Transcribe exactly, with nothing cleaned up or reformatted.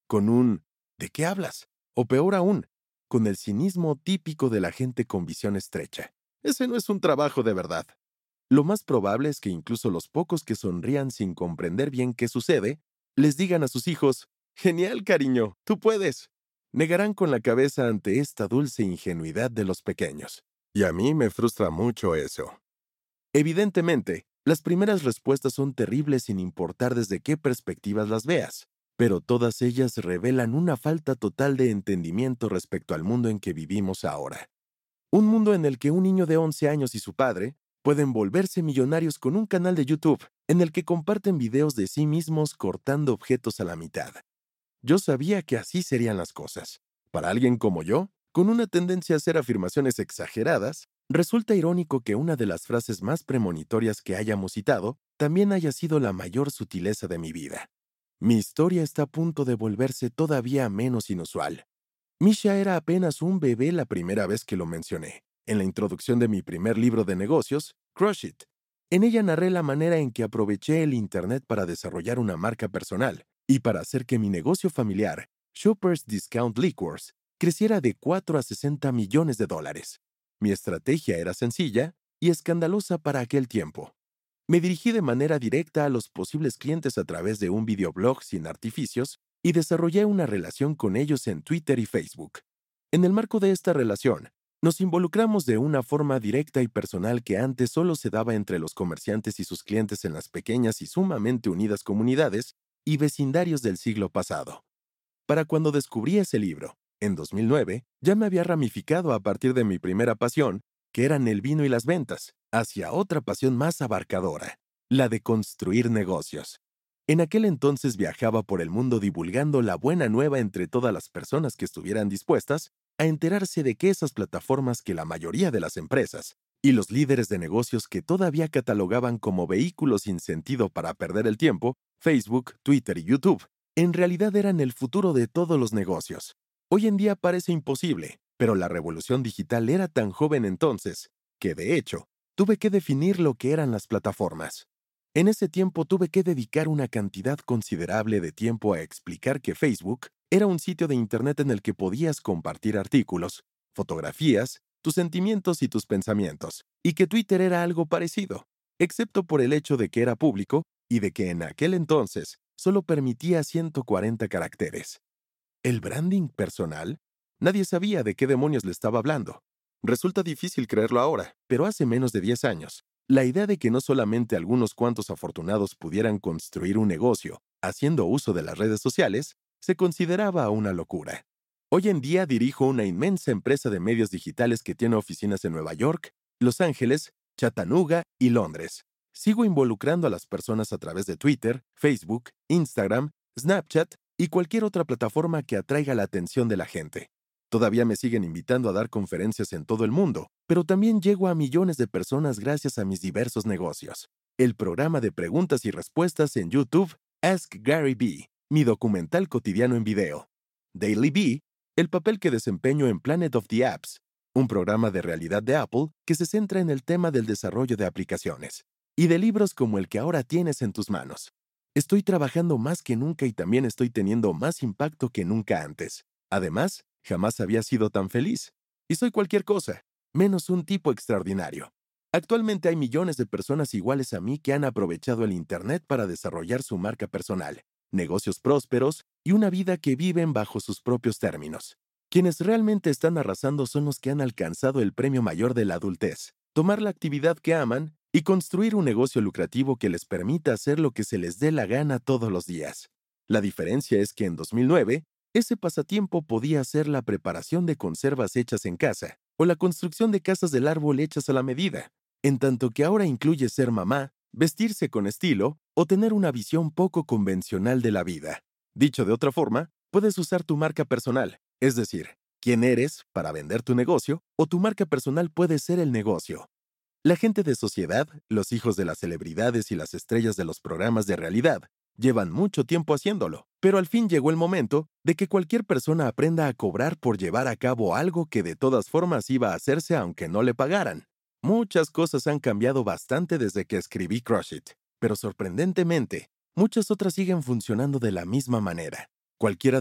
con un ¿de qué hablas? O peor aún, con el cinismo típico de la gente con visión estrecha. Ese no es un trabajo de verdad. Lo más probable es que incluso los pocos que sonrían sin comprender bien qué sucede, les digan a sus hijos, «Genial, cariño, tú puedes». Negarán con la cabeza ante esta dulce ingenuidad de los pequeños. Y a mí me frustra mucho eso. Evidentemente, las primeras respuestas son terribles sin importar desde qué perspectivas las veas, pero todas ellas revelan una falta total de entendimiento respecto al mundo en que vivimos ahora. Un mundo en el que un niño de once años y su padre pueden volverse millonarios con un canal de YouTube en el que comparten videos de sí mismos cortando objetos a la mitad. Yo sabía que así serían las cosas. Para alguien como yo, con una tendencia a hacer afirmaciones exageradas, resulta irónico que una de las frases más premonitorias que hayamos citado también haya sido la mayor sutileza de mi vida. Mi historia está a punto de volverse todavía menos inusual. Misha era apenas un bebé la primera vez que lo mencioné, en la introducción de mi primer libro de negocios, Crush It. En ella narré la manera en que aproveché el Internet para desarrollar una marca personal y para hacer que mi negocio familiar, Shoppers Discount Liquors, creciera de cuatro a sesenta millones de dólares. Mi estrategia era sencilla y escandalosa para aquel tiempo. Me dirigí de manera directa a los posibles clientes a través de un videoblog sin artificios y desarrollé una relación con ellos en Twitter y Facebook. En el marco de esta relación, nos involucramos de una forma directa y personal que antes solo se daba entre los comerciantes y sus clientes en las pequeñas y sumamente unidas comunidades y vecindarios del siglo pasado. Para cuando descubrí ese libro, en dos mil nueve, ya me había ramificado a partir de mi primera pasión, que eran el vino y las ventas, hacia otra pasión más abarcadora, la de construir negocios. En aquel entonces viajaba por el mundo divulgando la buena nueva entre todas las personas que estuvieran dispuestas a enterarse de que esas plataformas que la mayoría de las empresas y los líderes de negocios que todavía catalogaban como vehículos sin sentido para perder el tiempo, Facebook, Twitter y YouTube, en realidad eran el futuro de todos los negocios. Hoy en día parece imposible, pero la revolución digital era tan joven entonces que, de hecho, tuve que definir lo que eran las plataformas. En ese tiempo tuve que dedicar una cantidad considerable de tiempo a explicar que Facebook era un sitio de Internet en el que podías compartir artículos, fotografías, tus sentimientos y tus pensamientos, y que Twitter era algo parecido, excepto por el hecho de que era público y de que en aquel entonces solo permitía ciento cuarenta caracteres. ¿El branding personal? Nadie sabía de qué demonios le estaba hablando. Resulta difícil creerlo ahora, pero hace menos de diez años, la idea de que no solamente algunos cuantos afortunados pudieran construir un negocio haciendo uso de las redes sociales se consideraba una locura. Hoy en día dirijo una inmensa empresa de medios digitales que tiene oficinas en Nueva York, Los Ángeles, Chattanooga y Londres. Sigo involucrando a las personas a través de Twitter, Facebook, Instagram, Snapchat y cualquier otra plataforma que atraiga la atención de la gente. Todavía me siguen invitando a dar conferencias en todo el mundo, pero también llego a millones de personas gracias a mis diversos negocios. El programa de preguntas y respuestas en YouTube, Ask Gary Vee, mi documental cotidiano en video. Daily Bee, el papel que desempeño en Planet of the Apps, un programa de realidad de Apple que se centra en el tema del desarrollo de aplicaciones, y de libros como el que ahora tienes en tus manos. Estoy trabajando más que nunca y también estoy teniendo más impacto que nunca antes. Además, jamás había sido tan feliz. Y soy cualquier cosa, menos un tipo extraordinario. Actualmente hay millones de personas iguales a mí que han aprovechado el Internet para desarrollar su marca personal, negocios prósperos y una vida que viven bajo sus propios términos. Quienes realmente están arrasando son los que han alcanzado el premio mayor de la adultez, tomar la actividad que aman y construir un negocio lucrativo que les permita hacer lo que se les dé la gana todos los días. La diferencia es que en dos mil nueve, ese pasatiempo podía ser la preparación de conservas hechas en casa o la construcción de casas del árbol hechas a la medida, en tanto que ahora incluye ser mamá, vestirse con estilo o tener una visión poco convencional de la vida. Dicho de otra forma, puedes usar tu marca personal, es decir, quién eres para vender tu negocio, o tu marca personal puede ser el negocio. La gente de sociedad, los hijos de las celebridades y las estrellas de los programas de realidad, llevan mucho tiempo haciéndolo, pero al fin llegó el momento de que cualquier persona aprenda a cobrar por llevar a cabo algo que de todas formas iba a hacerse aunque no le pagaran. Muchas cosas han cambiado bastante desde que escribí Crush It, pero sorprendentemente, muchas otras siguen funcionando de la misma manera. Cualquiera